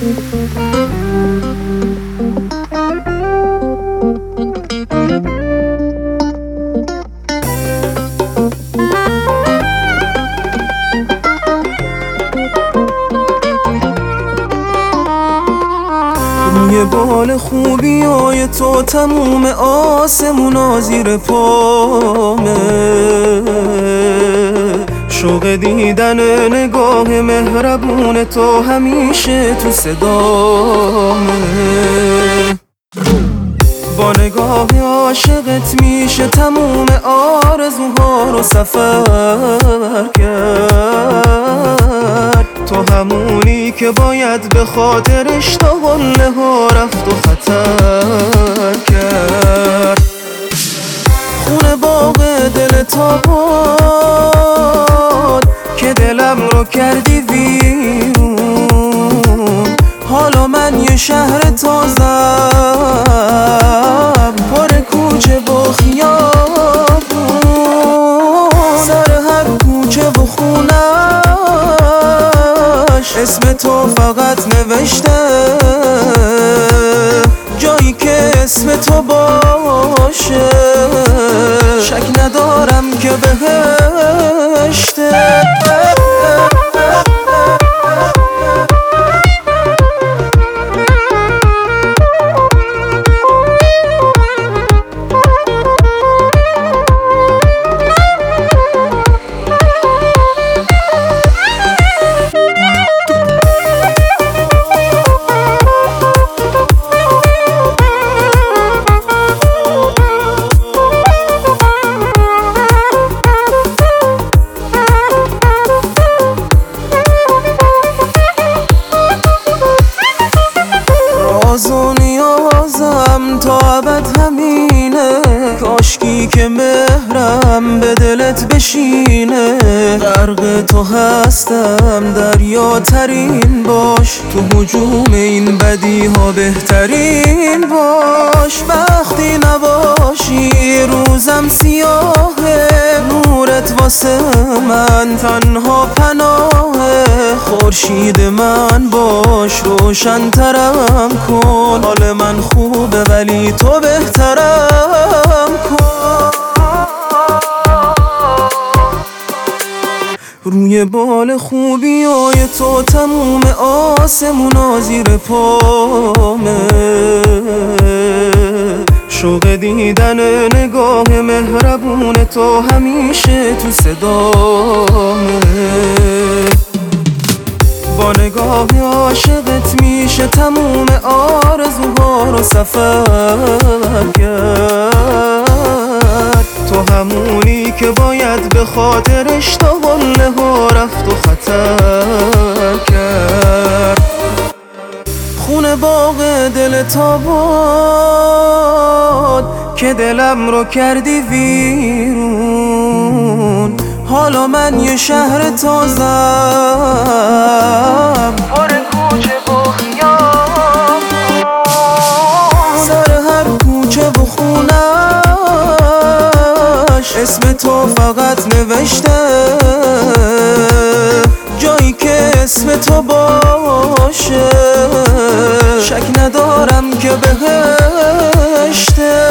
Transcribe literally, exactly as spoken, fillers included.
روی بال خوبی های تو تموم آسمونا زیر پامه، شوق دیدن نگاه مهربون تو همیشه تو صدامه. با نگاه عاشقت میشه تموم آرزوها رو سفر کرد. تو همونی که باید به خاطرش تا قله ها رفت و خطر کرد. خونه باغ دل تا باد که دلم رو کردی ویرون. حالا من یه شهر تازم پر کوچه و خیابون، سر هر کوچه و خونش اسم تو فقط نوشته، جایی که اسم تو باشه شک ندارم که بهشته. راز و نیازم تا ابد همینه، کاشکی که مهرم به دلت بشینه. غرق تو هستم دریا ترین باش، تو هجوم این بدی ها بهترین باش. وقتی نباشی روزم سیاهه، نورت واسه من تنها پناهه. خورشید من باش روشن ترم کن، حال من خوبه ولی تو بهترم کن. روی بال خوبی های تو تموم آسمونا زیر پامه، شوق دیدن نگاه مهربون تو همیشه تو صدامه. با نگاه عاشقت میشه تموم آرزوها رو سفر کرد. تو همونی که باید به خاطرش تا قله ها رفت و خطر کرد. خونه باغ دل تا باد که دلم رو کردی ویرون. حالا من یه شهر تازم پر کوچه و خیابون، سر هر کوچه و خونش اسم تو فقط نوشته، جایی که اسم تو باشه شک ندارم که بهشته.